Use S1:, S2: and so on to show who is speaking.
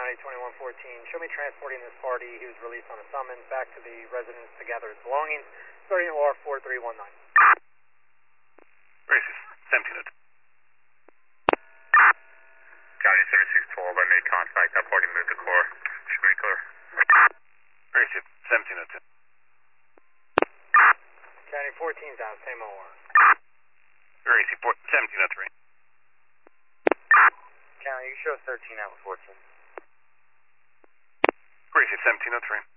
S1: County 2114. Show me transporting this party. He was released on a summons back to the residence to gather his belongings. Starting OR 4319.
S2: Racist, 1702.
S3: County 7612, I made contact. That party moved to core. Should be clear.
S2: Racist, 1702.
S1: County 14's out, same OR.
S2: Racist, 1703.
S3: County, you show 13 out with 14.
S2: Racist, 1703.